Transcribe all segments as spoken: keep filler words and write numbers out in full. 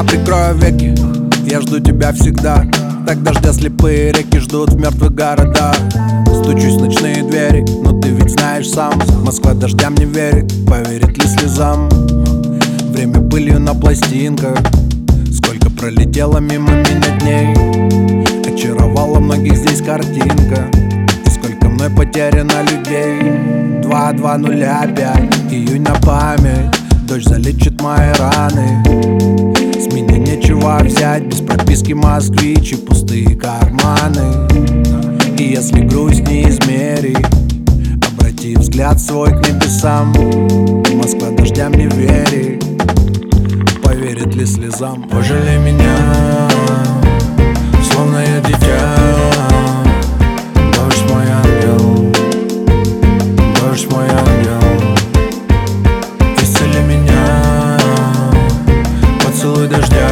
Я прикрою веки, я жду тебя всегда. Так дождя слепые реки ждут в мертвых городах. Стучусь в ночные двери, но ты ведь знаешь сам, Москва дождям не верит, поверит ли слезам? Время пылью на пластинках, сколько пролетело мимо меня дней. Очаровала многих здесь картинка, и сколько мной потеряно людей. Два, два, нуля, пять, июнь на память. Дождь залечит мои раны. С меня нечего взять, без прописки москвич и пустые карманы. И если грусть не измерить, обрати взгляд свой к небесам. Москва дождям не верит, поверит ли слезам? Пожалей меня, словно я дитя. Дождь мой ангел, дождь мой ангел. Исцели меня, поцелуй дождя.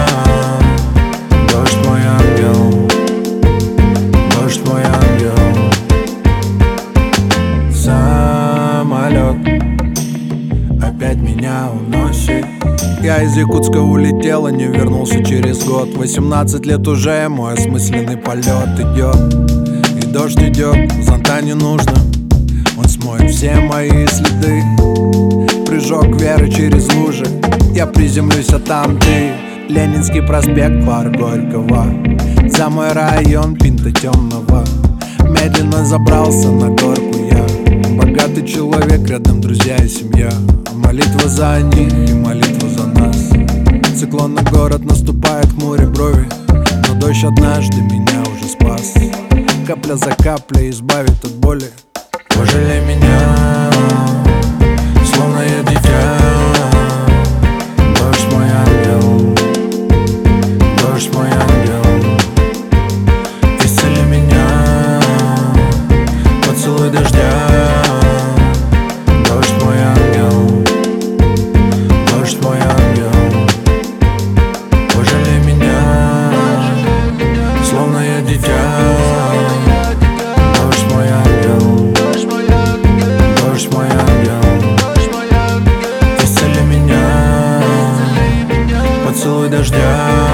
Дождь мой ангел, дождь мой ангел. Самолет опять меня уносит. Я из Якутска улетел и не вернулся через год. Восемнадцать лет уже мой осмысленный полет идет. И дождь идет, зонта не нужно, он смоет все мои следы. Прыжок веры через лужи, я приземлюсь, а там ты. Ленинский проспект, парк Горького, за мой район Пинта темного. Медленно забрался на горку я. Богатый человек, рядом друзья и семья. Молитва за них и молитва за нас. Циклон на город наступает, хмуря брови, но дождь однажды меня уже спас. Капля за каплей избавит от боли. Пожалей меня, словно я дитя. Дождь мой ангел, дождь мой ангел. Исцели меня, поцелуй дождя. Дождь мой ангел, дождь мой ангел. Пожалей меня, словно я дитя. Дождь мой ангел, дождь мой ангел. Исцели меня, поцелуй дождя.